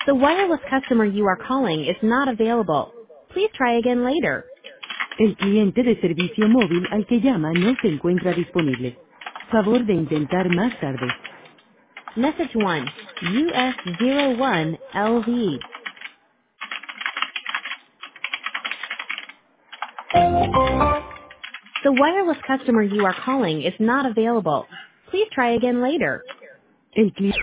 The wireless customer you are calling is not available. Please try again later. El cliente de servicio móvil al que llama no se encuentra disponible. Favor de intentar más tarde. Message 1. US01LV. The wireless customer you are calling is not available. Please try again later. El cliente